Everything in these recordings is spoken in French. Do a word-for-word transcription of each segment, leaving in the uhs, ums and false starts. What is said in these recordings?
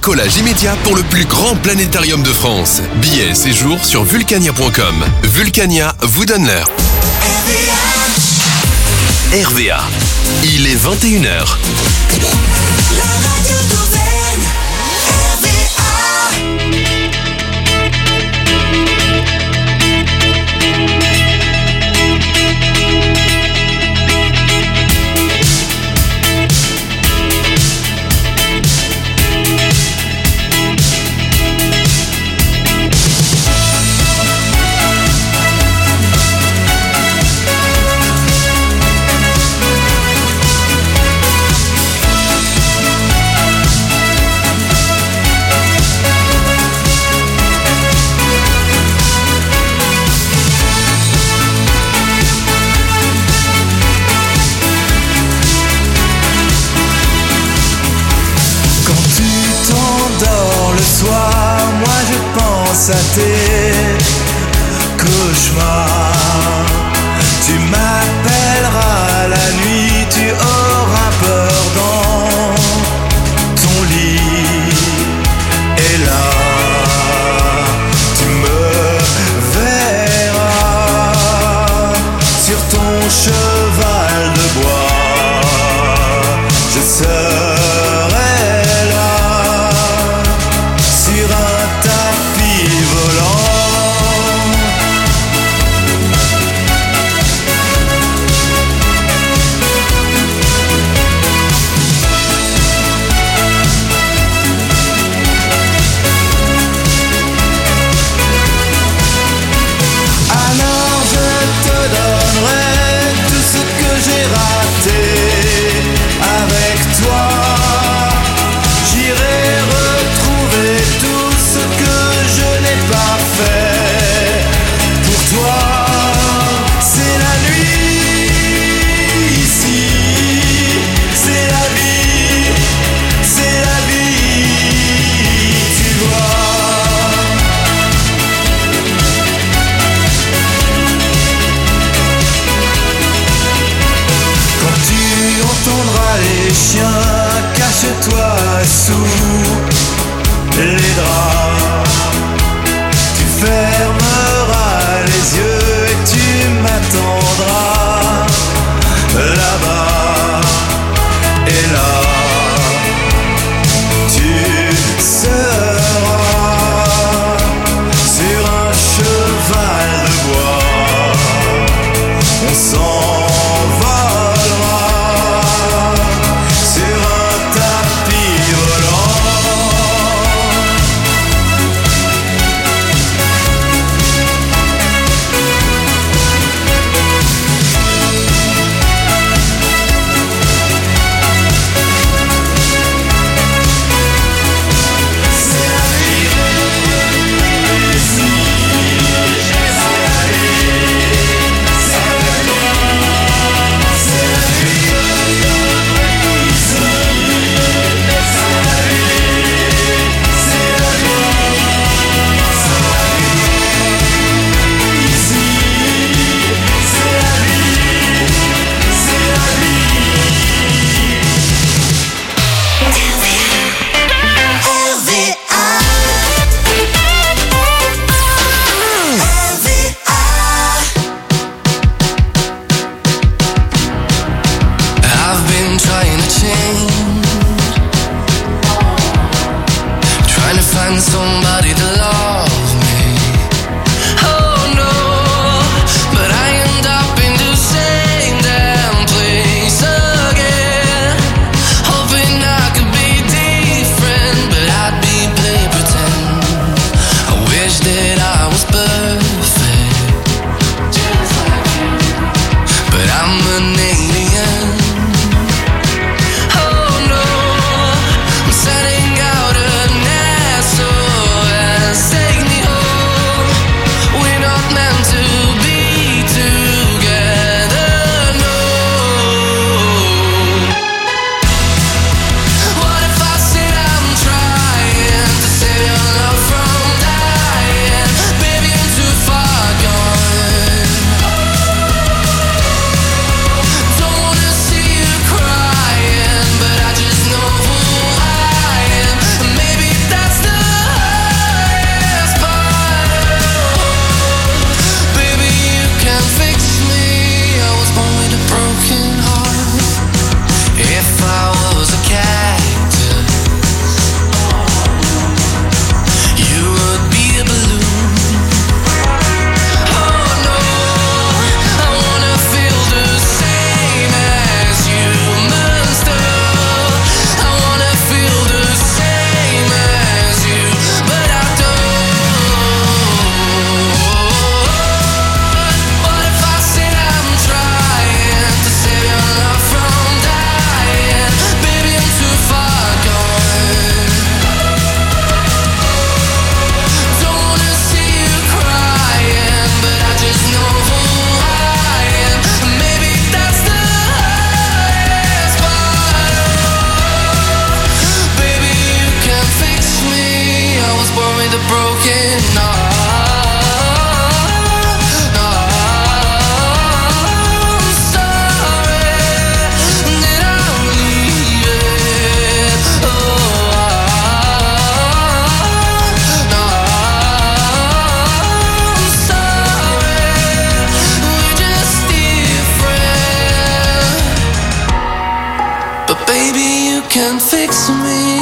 décollage immédiat pour le plus grand planétarium de France. Billets et séjours sur vulcania point com. Vulcania vous donne l'heure. R V A. Il est vingt et une heures. Moi je pense à tes cauchemars. Tu m'appelleras la nuit, tu auras peur dans ton lit. Et là, tu me verras sur ton cheval de bois. Je serai avec toi, j'irai retrouver tout ce que je n'ai pas fait. Pour toi, c'est la nuit ici, c'est la vie, c'est la vie, tu vois. Quand tu entendras les chiens, cache-toi sous les draps. Tu fermeras les yeux et tu m'attendras là-bas. Et là, tu seras sur un cheval de bois. On s'envolera sur un tapis volant. C'est la vie ici, c'est la vie, c'est la vie. can fix me.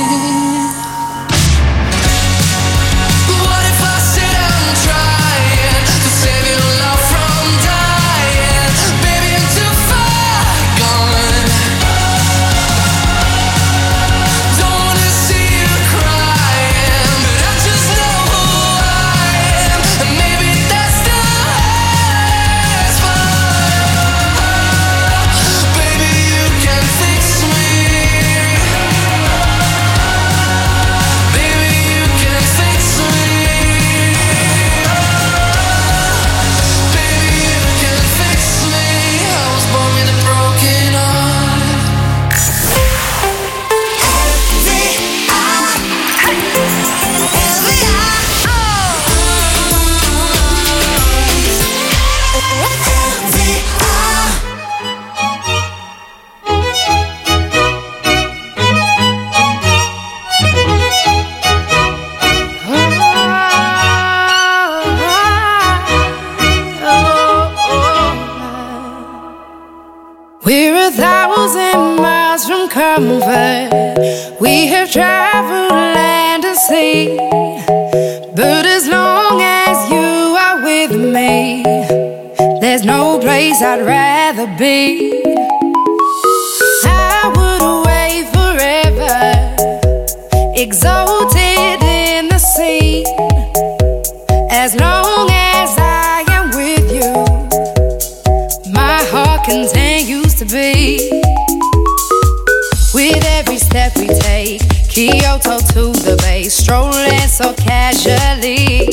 Comfort. We have traveled land and sea, but as long as you are with me, there's no place I'd rather be. I would away forever, exalted in the sea. As long as I am with you, my heart continues to beat. With every step we take, Kyoto to the bay, strolling so casually.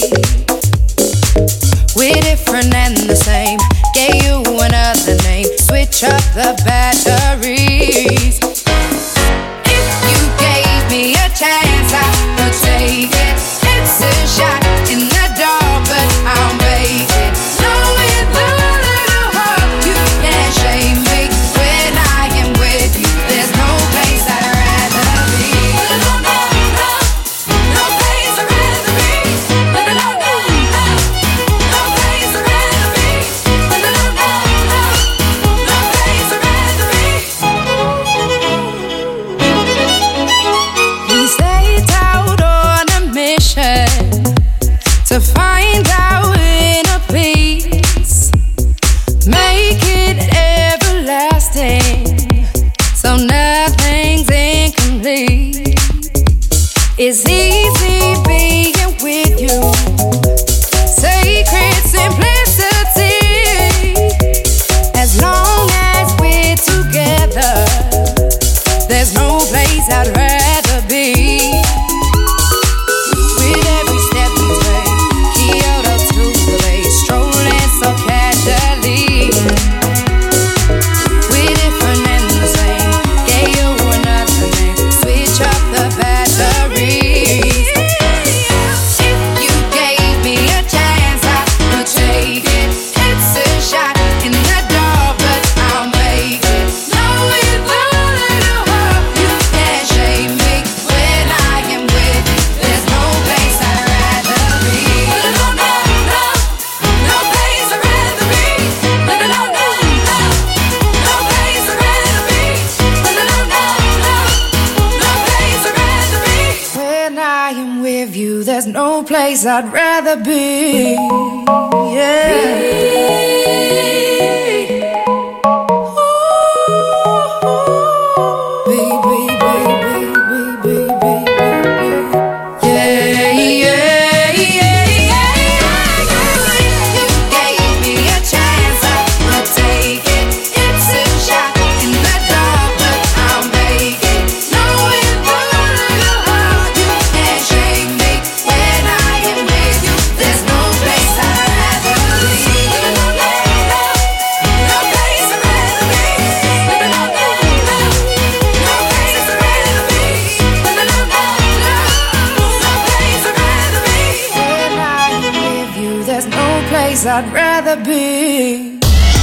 We're different and the same, gave you another name, switch up the batteries. If you gave me a chance, I would take it. It's a shot in the dark, but I'll make it. Knowing the little heart, you can't shame me. When I am with you, there's no place I'd rather be. No, no, no, no place I'd rather be. No, no, no, no, no place I'd rather be. No, no, no, no, no place I'd rather be. We set out on a mission to find our inner peace, make it everlasting, so nothing's incomplete. It's easy being with you, sacred simplicity. As long as we're together, there's no place I'd rather be. With every step we take, Kyoto to the bay, strolling so casually. We're different and the same, gave you another name, switch up the batteries. If you gave me a chance, I would take it. It's a shot in the dark, but I'll make it. Knowing the little heart, you can't shame me. When I am with you, there's no place I'd rather be. No, no, no, no place I'd rather be. No, no, no, no, no place I'd rather be. No, no, no, no, no place I'd rather be. When I am with you, there's no place I'd rather be. Yeah. I'd rather be.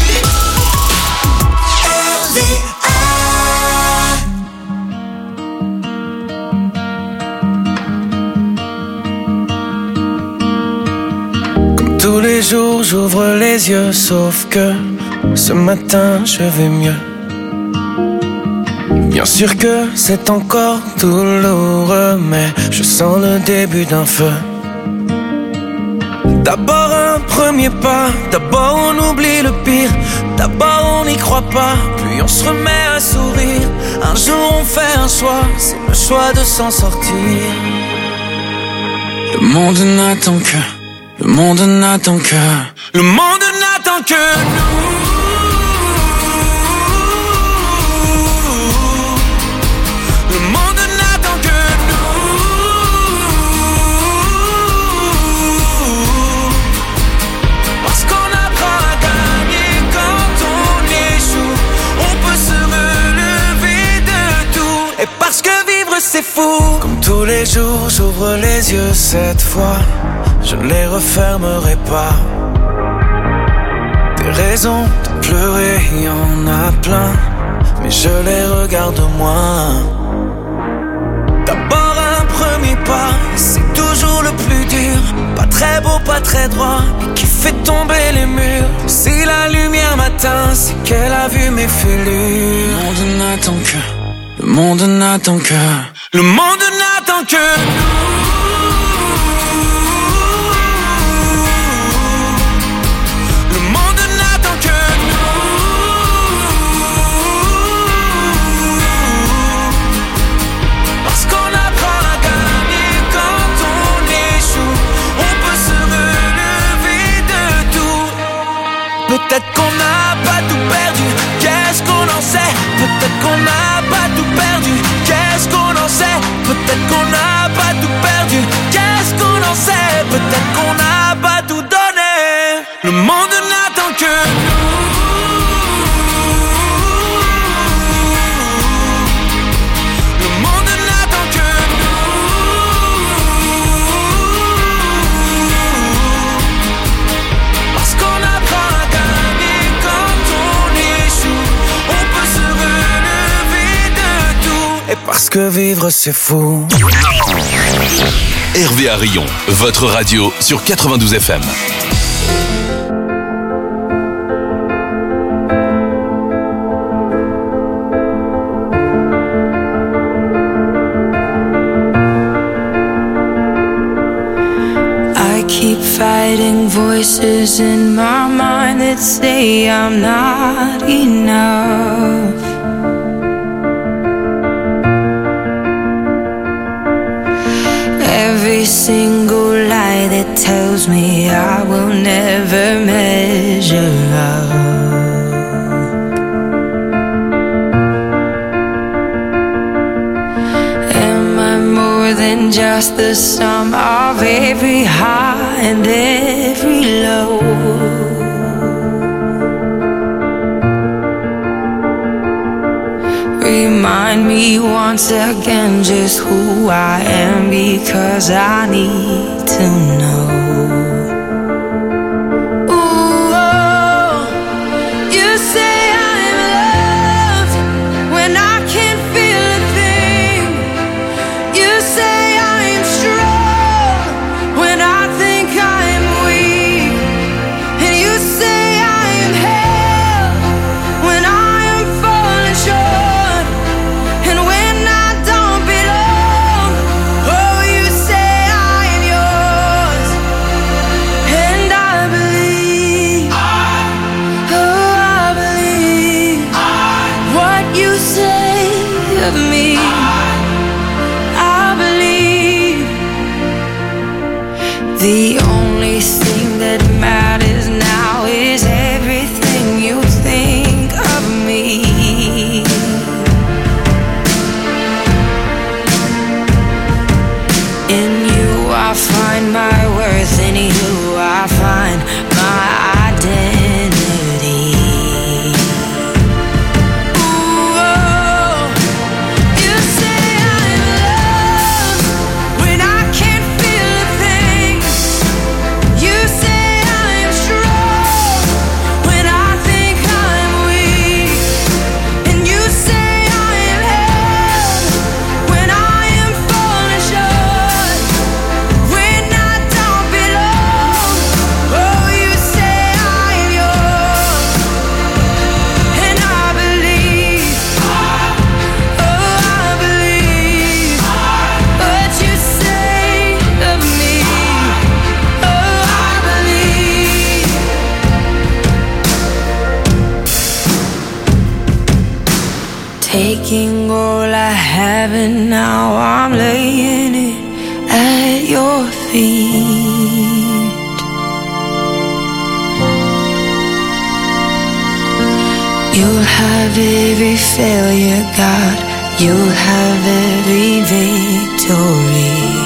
Comme tous les jours, j'ouvre les yeux, sauf que ce matin, je vais mieux. Bien sûr que c'est encore douloureux, mais je sens le début d'un feu. D'abord un premier pas, d'abord on oublie le pire, d'abord on n'y croit pas, puis on se remet à sourire. Un jour on fait un choix, c'est le choix de s'en sortir. Le monde n'attend que, le monde n'attend que, le monde n'attend que nous. Le monde n'attend que nous. Parce qu'on apprend à gagner quand on échoue. On peut se relever de tout. Et parce que vivre c'est fou. Comme tous les jours j'ouvre les yeux cette fois. Je ne les refermerai pas. Des raisons de pleurer, il y en a plein, mais je les regarde moins. D'abord un premier pas, c'est toujours le plus dur. Pas très beau, pas très droit, mais qui fait tomber les murs. Si la lumière m'atteint, c'est qu'elle a vu mes fêlures. Le monde n'attend que, le monde n'attend que, le monde n'attend que nous. Peut-être qu'on n'a pas tout perdu, qu'est-ce qu'on en sait? Peut-être qu'on n'a pas tout perdu, qu'est-ce qu'on en sait? Peut-être qu'on n'a pas tout perdu, qu'est-ce qu'on en sait? Peut-être qu'on n'a pas tout donné. Le monde n'attend que nous. Le monde n'attend que nous. Parce qu'on apprend à gagner quand on échoue. On peut se relever de tout. Et parce que vivre c'est fou. Hervé Harillon, votre radio sur quatre-vingt-douze F M. I keep fighting voices in my mind that say I'm not enough. Every single lie that tells me I will never measure up. Am I more than just the sum of every high and every low? Remind me once again just who I am, because I need to know. Ooh, oh, you say I'm loved when I can't feel a thing. You say I'm strong when I think I'm weak. And you say I'm held when I am falling short. And when I don't belong, oh, you say I am yours. And I believe, oh, I believe what you say of me. I believe the only thing that matters now is everything you think of me. In you I find my worth, in you I find my identity. Ooh, oh, you say taking all I have and now I'm laying it at your feet. You'll have every failure, God. You'll have every victory.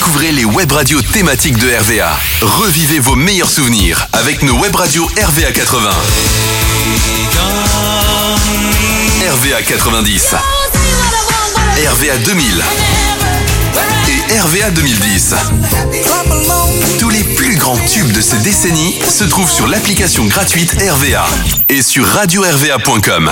Découvrez les web radios thématiques de R V A. Revivez vos meilleurs souvenirs avec nos web radios R V A quatre-vingts. R V A quatre-vingt-dix. R V A deux mille. Et R V A deux mille dix. Tous les plus grands tubes de ces décennies se trouvent sur l'application gratuite R V A et sur radio r v a point com.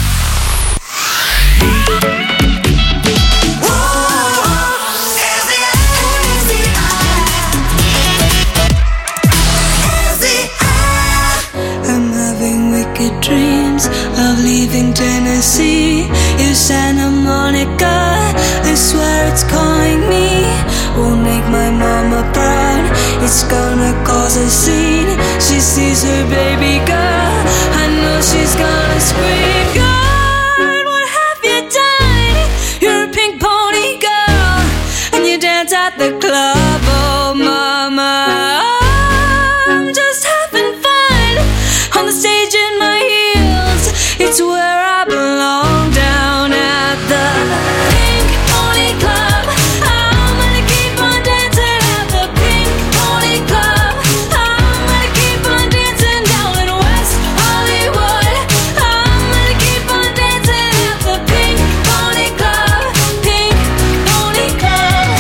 I'm having wicked dreams of leaving Tennessee. You Santa Monica, I swear it's calling me. Won't make my mama proud, it's gonna cause a scene. She sees her baby girl, I know she's gonna scream. God, what have you done? You're a pink pony girl, and you dance at the club, oh mama. I'm just having fun on the stage in my heels. It's where I belong, down at the Pink Pony Club. I'm gonna keep on dancing at the Pink Pony Club. I'm gonna keep on dancing down in West Hollywood. I'm gonna keep on dancing at the Pink Pony Club. Pink Pony Club.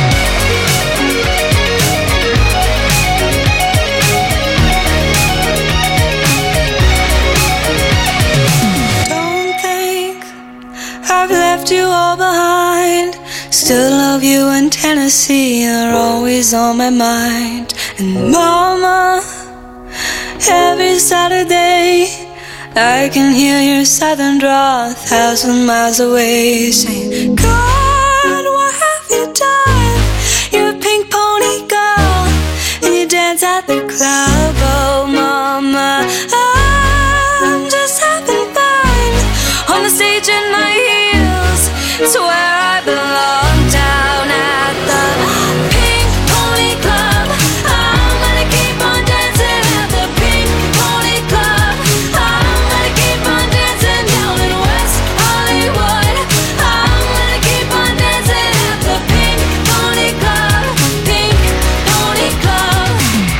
Don't think I've left you all behind. Still love you in Tennessee, you're always on my mind. And mama, every Saturday I can hear your southern drawl a thousand miles away, saying, God, what have you done? You're a pink pony girl, and you dance at the club, oh mama. I'm just having fun on the stage in my heels. It's where I belong, down at the Pink Pony Club. I'm gonna keep on dancing at the Pink Pony Club. I'm gonna keep on dancing down in West Hollywood. I'm gonna keep on dancing at the Pink Pony Club. Pink Pony Club.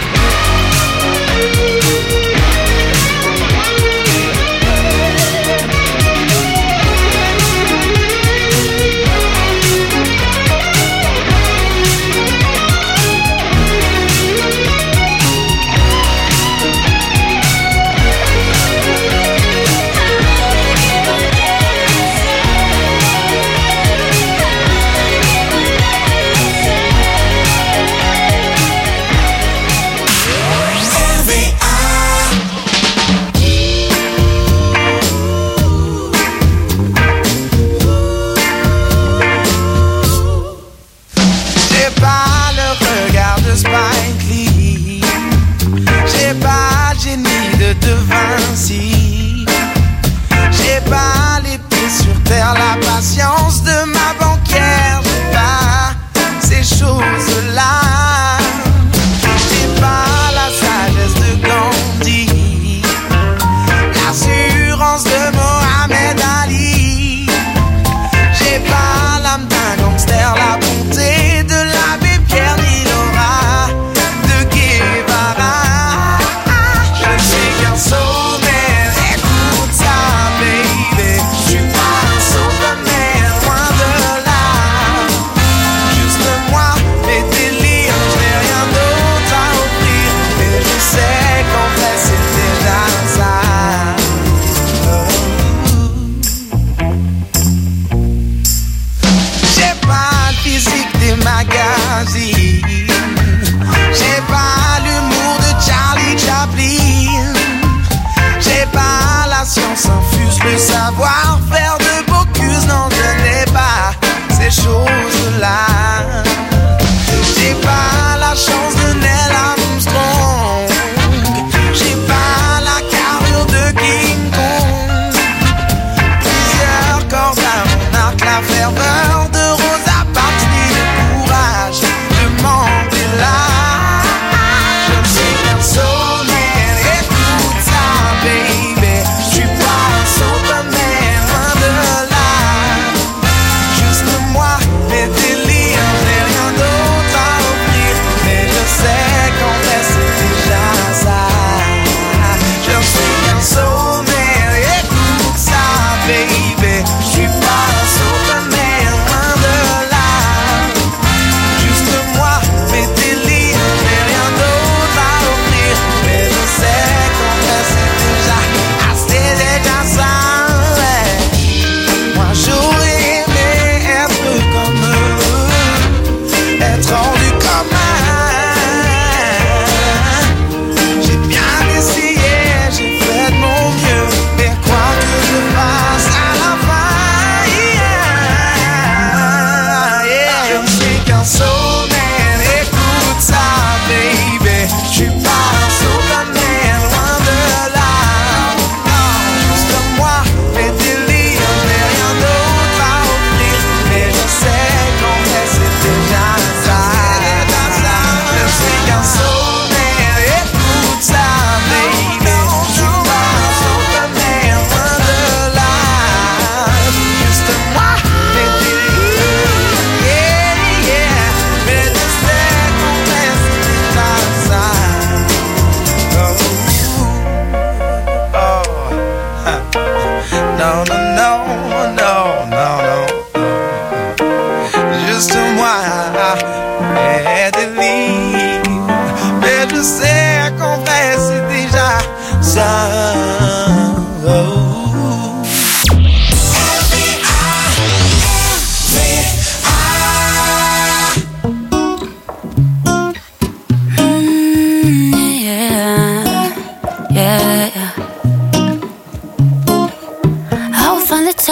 J'ai pas le regard de Spike Lee. J'ai pas le génie de De Vinci. J'ai pas les pieds sur terre, la patience de ma banquière. J'ai pas ces choses-là. J'ai pas la sagesse de Gandhi, l'assurance de Mohamed Ali. J'ai pas l'âme d'un gangster, la bonté de l'abbé Pierre ni l'aura de Guevara. Je ne suis qu'un sommel, écoute ça, baby. Je suis pas un Superman, loin de là. Juste moi, mes délires, je n'ai rien d'autre à offrir. Mais je sais qu'en vrai c'est déjà ça. J'ai pas le physique des magazines. J'ai pas l'humour de Charlie Chaplin. J'ai pas la science infuse, le savoir-faire de Bocuse. Non, je n'ai pas ces choses-là. J'ai pas la chance de Neil Armstrong. J'ai pas la carrure de King Kong. Plusieurs cordes à mon arc, la ferveur de Rosa Parks, ni le courage de Mandela. Je ne suis qu'un sommel, écoute ça, baby. Je suis pas un Superman,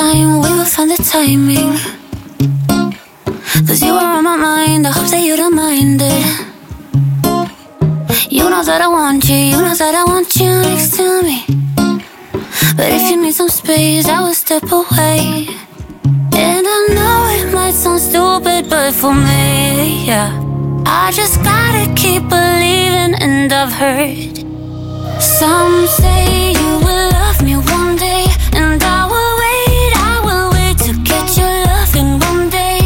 time we will find the timing. Cause you are on my mind, I hope that you don't mind it. You know that I want you, you know that I want you next to me. But if you need some space, I will step away. And I know it might sound stupid, but for me, yeah, I just gotta keep believing. And I've heard some say you will love me one day, and I will wait, I will wait to get your loving one day.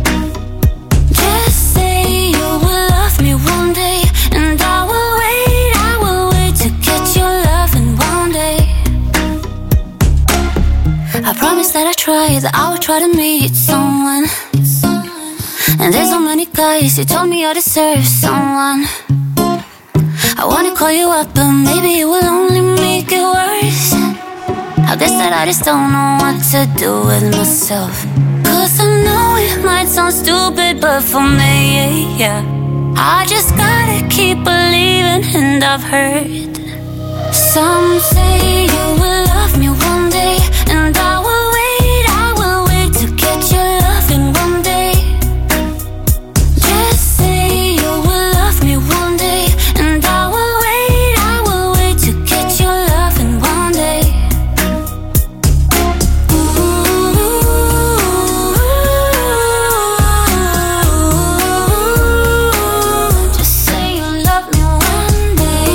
Just say you will love me one day, and I will wait, I will wait to get your loving one day. I promise that I try, that I will try to meet someone. And there's so many guys, you told me I deserve someone. I wanna call you up, but maybe it will only make it worse. I guess that I just don't know what to do with myself. Cause I know it might sound stupid, but for me, yeah, I just gotta keep believing. And I've heard some say you will love me one day, and I will wait, I will wait to get your loving one day. Just say you will love me one day, and I will wait, I will wait to get your loving one day. Ooh, just say you love me one day.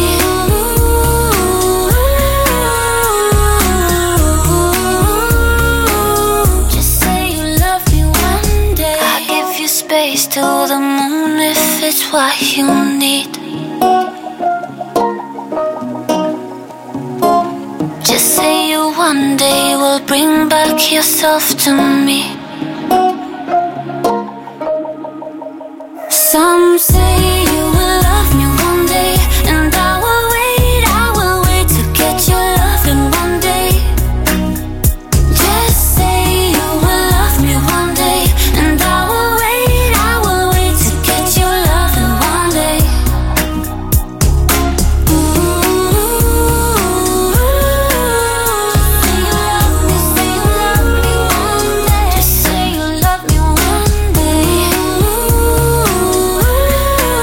Just say you love me one day. I'll give you space to the moon if it's what you need. Just say you one day will bring back yourself to me. Some say you will love me one day, and I will wait, I will wait to get your loving one day. Just say you will love me one day, and I will wait, I will wait to get your loving one day. Just say you love me one day.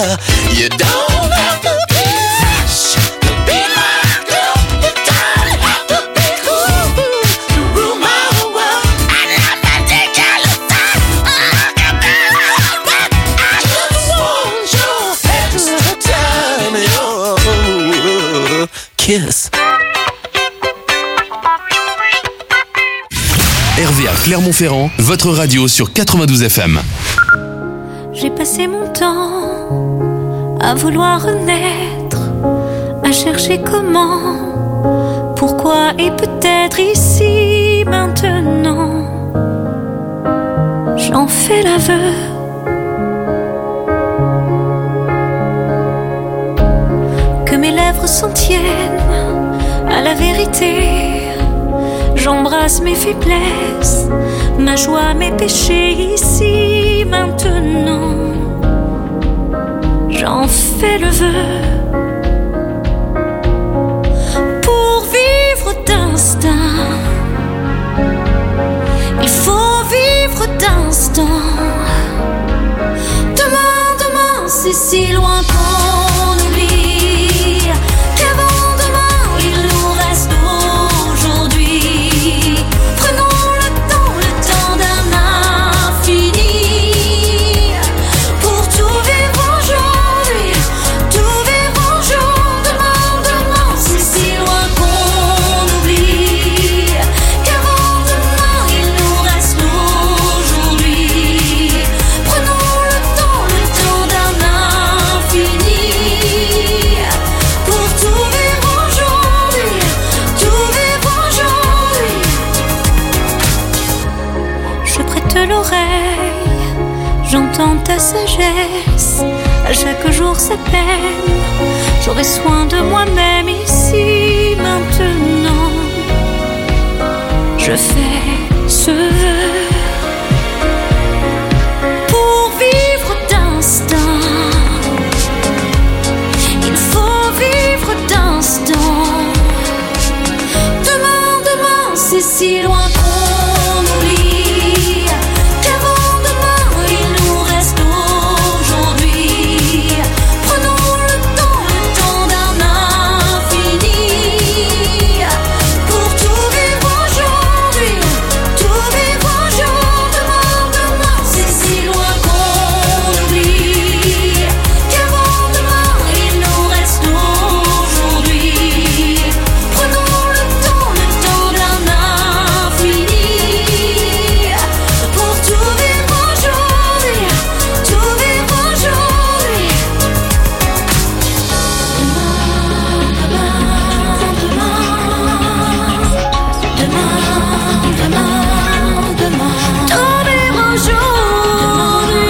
girl. You don't have to be fresh to be my girl. You don't have to be cool to rule my world. And I'm not the girl you thought. I'm the girl I just want your extra time and your kiss. R V A Clermont-Ferrand, votre radio sur quatre-vingt-douze F M. J'ai passé mon temps à vouloir renaître, à chercher comment, pourquoi et peut-être ici, maintenant. J'en fais l'aveu. Que mes lèvres s'en tiennent à la vérité. J'embrasse mes faiblesses, ma joie, mes péchés ici, maintenant. J'en fais le vœu. Pour vivre d'instinct, il faut vivre d'instant. Demain, demain, c'est si loin qu'on oublie qu'avant demain, il nous reste aujourd'hui. Prenons le temps, le temps d'un infini pour tout vivre aujourd'hui, tout vivre un jour. Demain, demain, c'est si loin qu'on oublie qu'avant demain, il nous reste aujourd'hui. Prenons le temps, le temps d'un infini pour tout vivre aujourd'hui, tout vivre aujourd'hui. Je prête l'oreille, j'entends ta sagesse. À chaque jour sa peine, j'aurai soin de moi-même ici, maintenant. Je fais ce vœu. Pour vivre d'instinct, il faut vivre d'instant. Demain, demain, c'est si loin qu'on oublie qu'avant demain, il nous reste aujourd'hui. Prenons le temps, le temps d'un infini pour tout vivre aujourd'hui, tout vivre un jour. Demain, demain, c'est si loin qu'on oublie qu'avant demain, il nous reste aujourd'hui. Prenons le temps, le temps d'un infini pour tout vivre aujourd'hui, tout vivre aujourd'hui. Demain, demain, demain, demain, tout vivre aujourd'hui.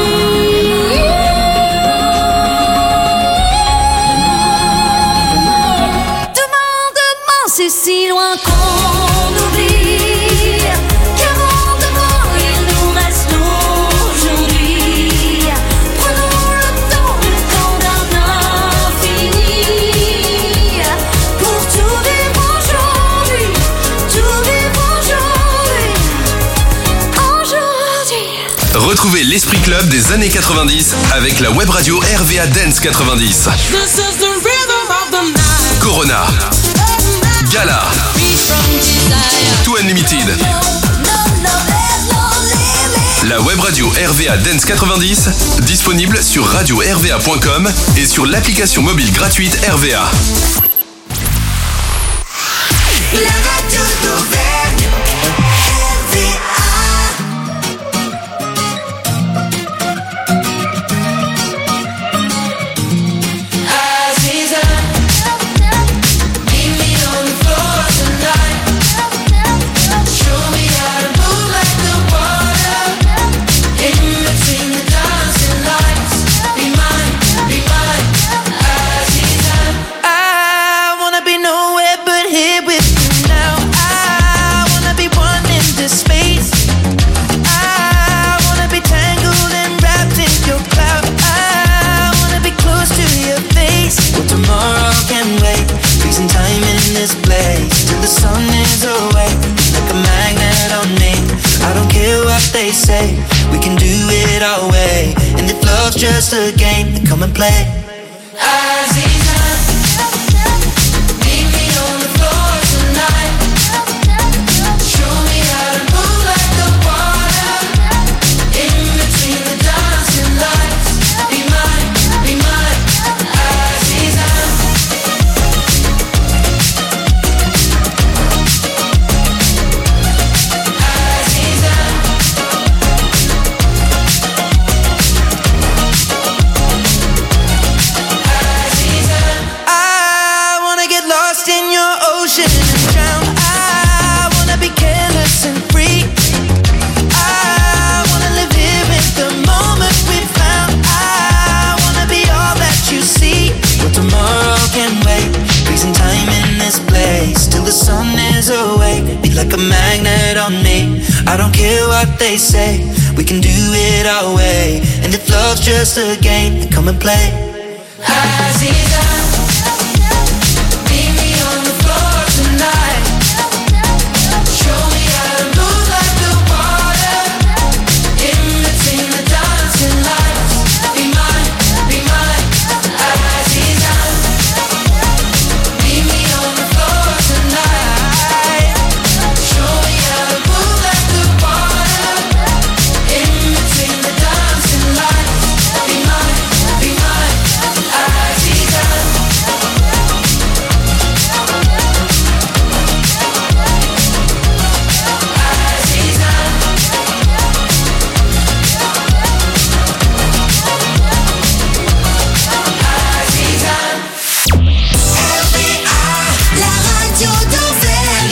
Demain, demain, c'est si loin qu'on oublie qu'avant demain, il nous reste aujourd'hui. Prenons le temps, le temps d'un infini pour tout vivre aujourd'hui, tout vivre aujourd'hui, aujourd'hui. Retrouvez l'Esprit Club des années quatre-vingt-dix avec la web radio R V A Dance quatre-vingt-dix. This is the rhythm of the night. Corona, Gala, Tout Unlimited. La web radio R V A Dance quatre-vingt-dix, disponible sur radio r v a point com et sur l'application mobile gratuite R V A. La radio d'Auvergne, R V A. Aziza, meet me on the floor tonight. Show me how to move like the water. In between the dancing lights. Be mine, be mine, Aziza. I wanna be nowhere but here with you now. I wanna be one just a game, then come and play. Aziza, meet me on the floor tonight. Show me how to move like the water in between the dancing lights. Be mine, be mine, Aziza. Aziza. I wanna get lost in your ocean and drown. I wanna be careless and free. I wanna live here in the moment we found. I wanna be all that you see. But tomorrow can wait. Freezing time in this place till the sun is awake. Be like a magnet on me. I don't care what they say. We can do it our way. And if love's just a game, then come and play. Aziza, meet me on the floor tonight. Show me how to move like the water in between the dancing lights. Be mine, be mine, Aziza. Meet me on the floor tonight. Show me how to move like the water in between the dancing lights. Be mine, be mine, Aziza. La radio d'Anvers.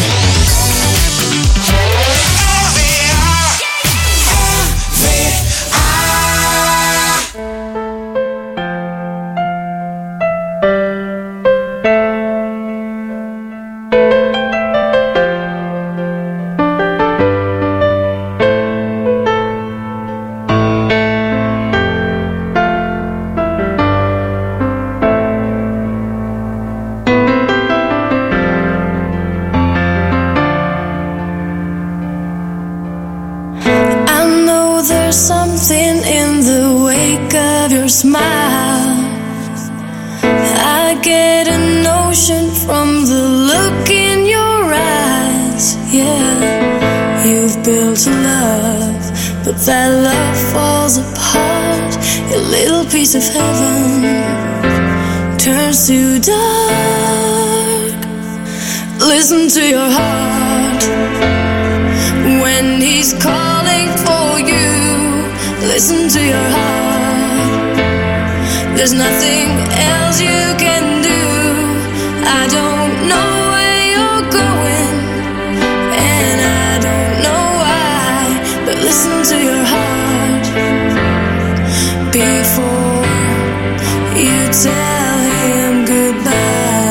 I know there's something in the wake of your smile. I get a notion from the look in your eyes. Yeah, you've built a love, but that love falls apart. Your little piece of heaven turns to dark. Listen to your heart when he's calling for you. Listen to your heart. There's nothing else you can do. I don't know where you're going, and I don't know why, but listen to your heart before you tell him goodbye.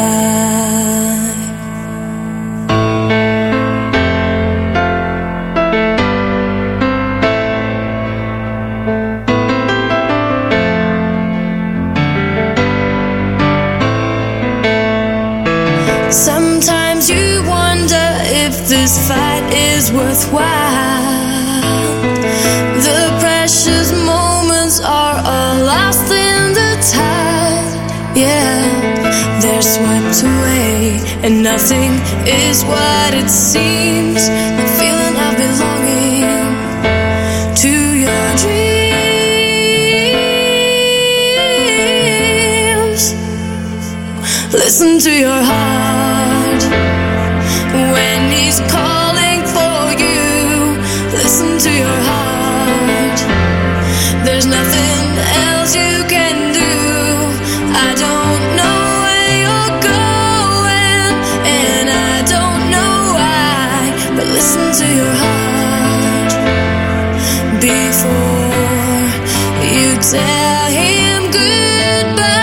Sometimes you wonder if this fight is worthwhile. The precious moments are all lost in the tide. Yeah, they're swept away, and nothing is what it seems. The feeling of belonging to your dreams. Listen to your heart when he's calling for you. Listen to your heart. There's nothing else you can do. I don't know where you're going, and I don't know why, but listen to your heart before you tell him goodbye.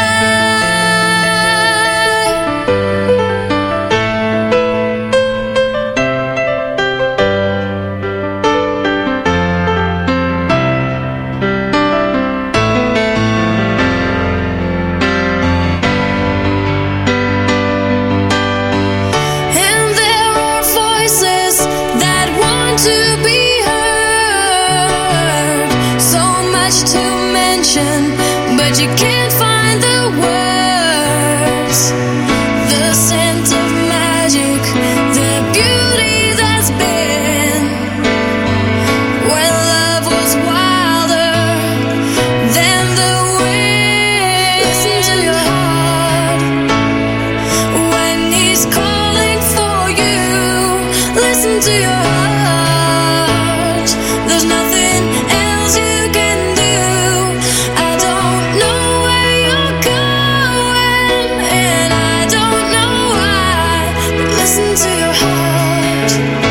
To be heard, so much to mention. but you can't find the words. The scent of magic, the beauty that's been when love was wilder than the wind. Listen to your heart when he's calling for you. Listen to your heart. There's nothing else you can do. I don't know where you're going, and I don't know why. But listen to your heart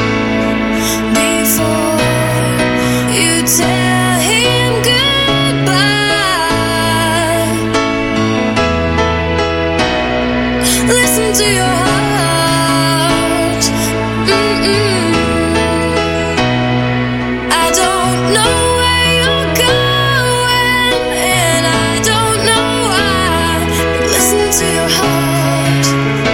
before you tell him goodbye. Listen to your heart. Mm-mm. I don't know where you're going, and I don't know why. But listen to your heart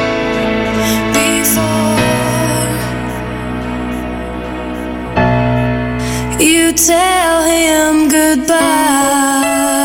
before you tell him goodbye.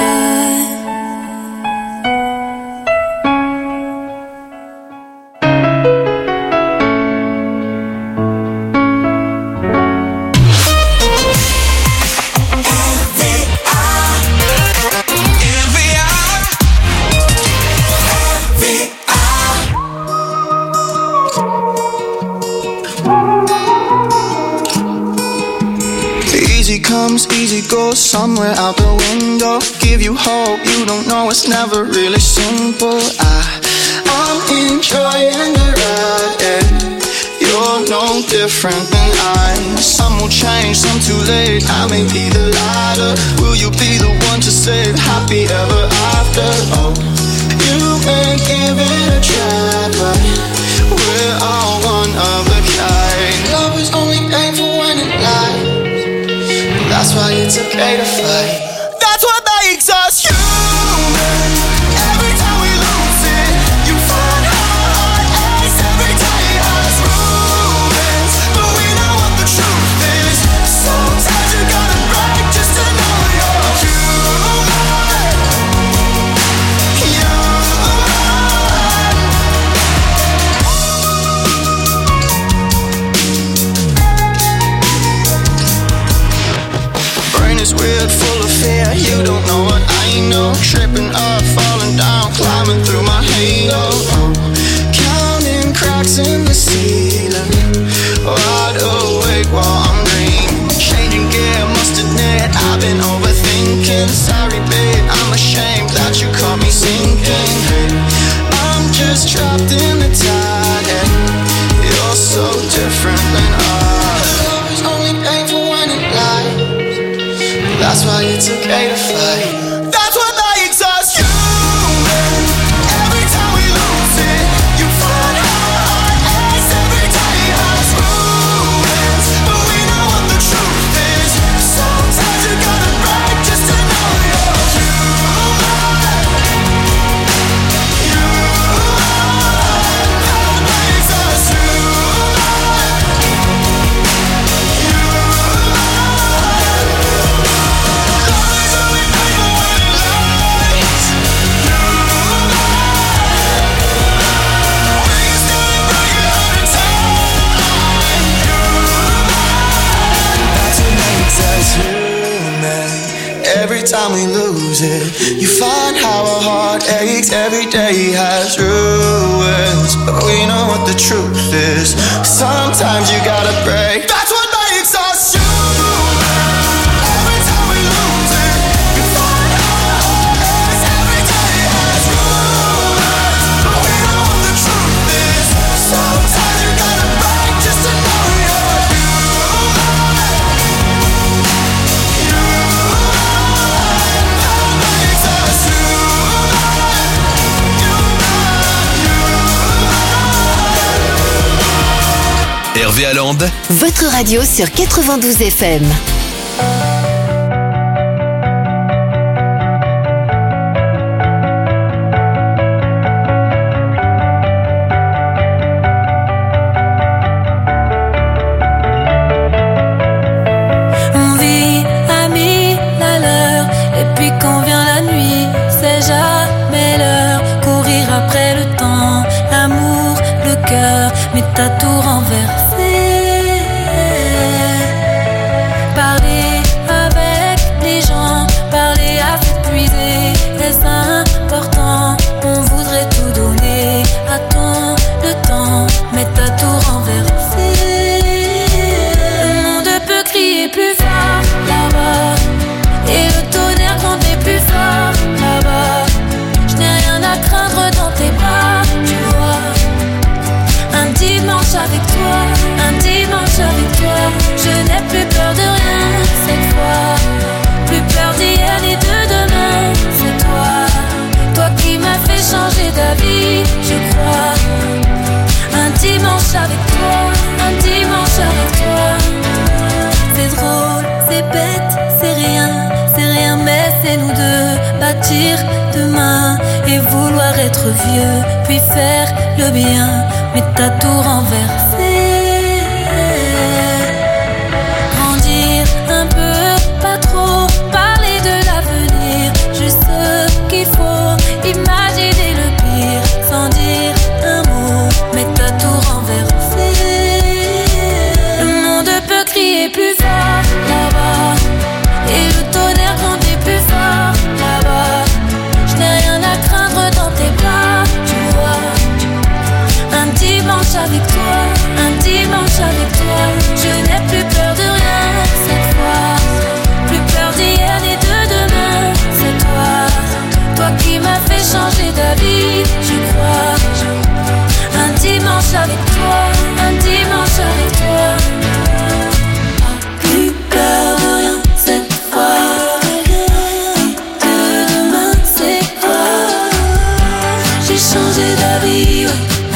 Easy comes, easy goes, somewhere out the window. Give you hope, you don't know it's never really simple. I, I'm enjoying the ride, and you're no different than I. Some will change, some too late. I may be the lighter. Will you be the one to say happy ever after? Oh, you may give it a try, but we're all one of a kind. Love is only painful when it lies. That's why it's okay to fight. That's what makes us human. Every time we lose it, you find heartaches. Every day has rumors, but we know what the truth is. Sometimes you gotta break just to know you're human. Brain is weird, full of fear. You don't know what I know. Tripping up, falling down, climbing through my halo. Oh, counting cracks in the ceiling, wide awake while I'm dreaming. Changing gear, must admit I've been overthinking. Sorry babe, I'm ashamed that you caught me sinking. Hey, I'm just trapped in the tide, and you're so different than I. Love is only painful when it lies. That's why it's okay to fight. That's what makes us human. Every time we lose it, you find heartaches. Every day has rumors, but we know what the truth is. Sometimes you gotta break just to know you're human. Human. That makes us human. Every time we lose it, you find how our heart aches. Every day has ruins, but we know what the truth is. Sometimes you gotta break. That's what makes us human. Every time we lose it, you find how our heart aches. Every day has ruins, but we know what the truth is. Sometimes you gotta break just to know you're human. Hervé Alland, votre radio sur quatre-vingt-douze F M. On vit à mille à l'heure, et puis quand vient la nuit, après le temps, l'amour, le cœur, mais t'as tout renversé. Parler avec les gens, parler à s'épuiser, est-ce important? On voudrait tout donner, attends le temps, mais t'as tout renversé. Le monde peut crier plus fort là-bas, et le tonnerre compter plus fort là-bas. Je n'ai rien à craindre dans tes bras, tu vois. Un dimanche avec toi, un dimanche avec toi, je n'ai plus peur de rien cette fois. Plus peur d'hier ni de demain, c'est toi. Toi qui m'as fait changer d'avis, je crois. Un dimanche avec toi, un dimanche avec toi. C'est drôle, c'est bête, c'est rien, c'est rien, mais c'est nous deux. Bâtir demain et vouloir être vieux, puis faire le bien, mais t'as tout renversé. Grandir un peu, pas trop, parler de l'avenir, juste ce qu'il faut, imaginer le pire, sans dire un mot, mais t'as tout renversé. Le monde peut crier plus fort là-bas, et le tonnerre compter plus fort là-bas. Je n'ai rien à craindre dans tes bras, tu vois. Un dimanche avec toi, un dimanche avec toi, je n'ai plus peur de rien cette fois. Plus peur d'hier ni de demain, c'est toi. Toi qui m'as fait changer d'avis, je crois. Un dimanche avec toi, un dimanche avec toi. Plus peur de rien cette fois. De demain, c'est quoi? J'ai changé d'avis, ouais.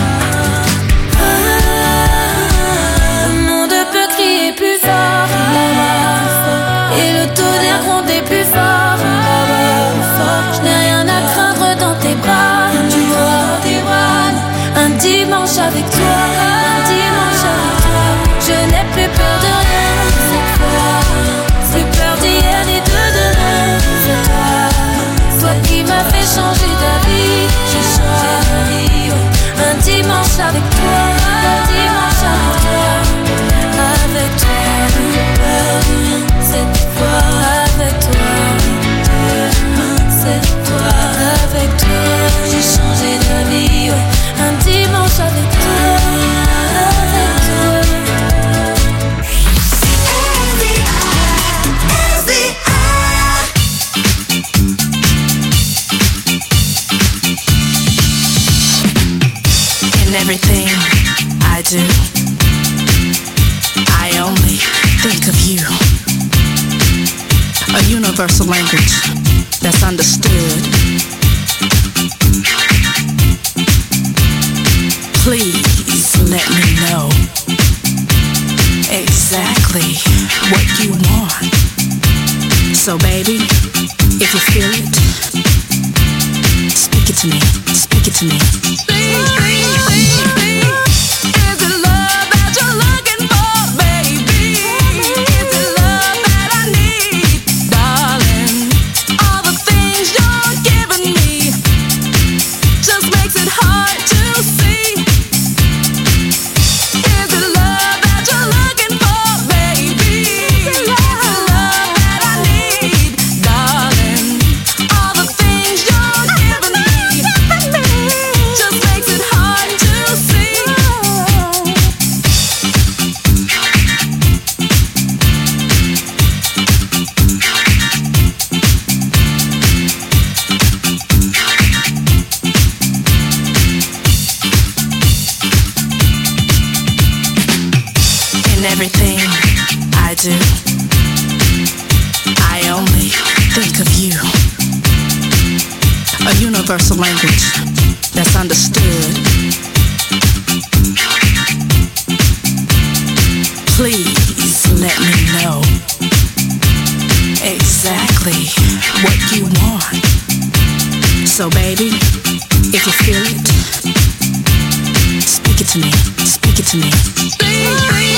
Ah, le monde peut crier plus fort là-bas, et le tonnerre compter plus fort là-bas. Je n'ai rien à craindre dans tes bras, tu vois. Un dimanche avec toi, un dimanche avec toi, je n'ai plus peur de rien cette fois. Plus peur d'hier ni de demain, c'est toi. Toi qui m'as fait changer d'avis, j'ai changé d'avis, ouais. Un dimanche avec toi, un dimanche avec toi. Avec toi, plus peur de rien cette fois. Avec toi, cette fois. Avec toi, j'ai changé d'avis, ouais. Un dimanche avec toi, avec toi. In everything I do, I only think of you. A universal language that's understood. Please let me know exactly what you want. So baby, if you feel it, speak it to me, speak it to me. Is it love that you're looking for, baby? Is it love that I need, darling? All the things you're giving me just makes it hard to see. Is it love that you're looking for, baby? Is it love that I need, darling? All the things you're giving me just makes it hard to see. In everything I do, I only think of you. A universal language that's understood. Please let me know exactly what you want. So baby, if you feel it, speak it to me, speak it to me.